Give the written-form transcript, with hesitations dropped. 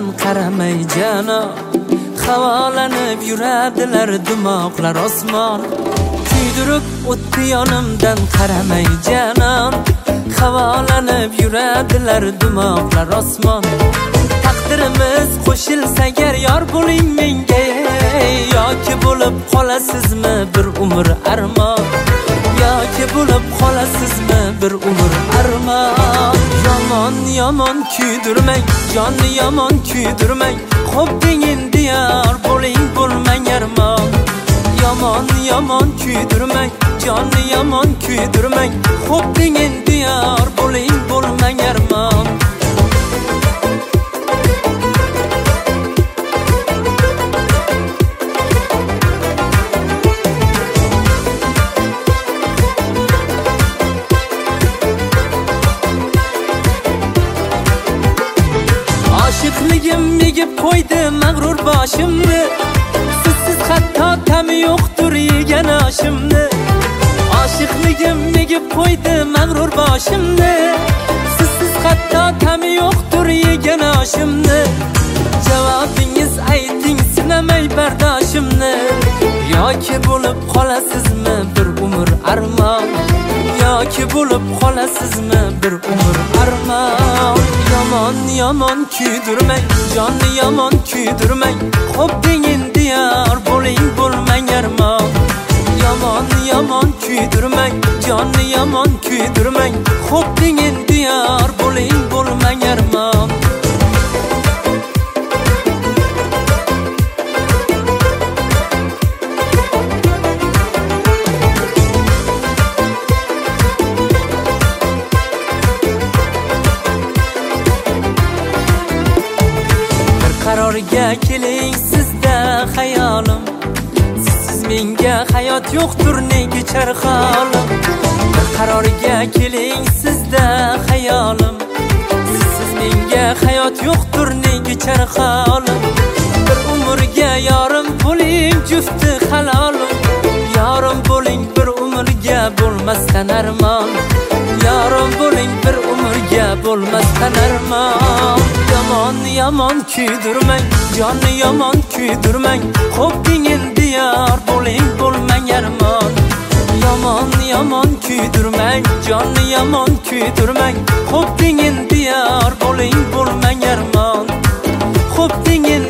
qaramay janob, havolanib yuradilar dimoqlar osmon. Kuydirib o'tdi yonimdan qaramay janob, havolanib yuradilar dimoqlar osmon. Taqdirimiz qo'shilsa agar yor bo'ling menga, yoki bo'lib qolasizmi bir umr armon, yoki bo'lib qolasizmi bir umr armon. Yomon yomon kuydirmang, jonni yomon kuydirmang, xo'pding endi yor bo'ling bo'lmang armon. Yomon yomon kuydirmang, jonni yomon kuydirmang, xo'pding endi yor bo'ling bo'lmang armon. Oshiqligim egib qo'ydi mag'rur boshimni, sizsiz hatto ta'mi yo'qdir yegan oshimni. Oshiqligim egib qo'ydi mag'rur boshimni, sizsiz hatto ta'mi yo'qdir yegan oshimni. Javobingiz ayting sinamay bardoshimni, yoki bo'lib qolasizmi bir umr armon, yoki bo'lib qolasizmi bir umr armon. Yomon yomon kuydirmang, jonni yomon kuydirmang, xo'pding endi yor bo'ling bo'lmang armon. Yomon yomon kuydirmang, jonni yomon kuydirmang, xo'pding endi yor bo'ling bo'lmang armon. Qarorga keling sizda xayolim, siz menga hayot yo'qdir nega charxolim. Qarorga keling sizda xayolim, siz menga hayot yo'qdir nega charxolim. Bir umrga yorim bo'ling jufti halolim, yorim bo'ling bir umrga bo'lmasdan armon, yorim bo'ling bir umrga bo'lmasdan armon. Yomon yomon kuydirmang, jonni yomon kuydirmang, xo'pding endi yor bo'ling bo'lmang armon. Yomon yomon kuydirmang, jonni yomon kuydirmang, xo'pding endi yor bo'ling bo'lmang armon. Xo'pding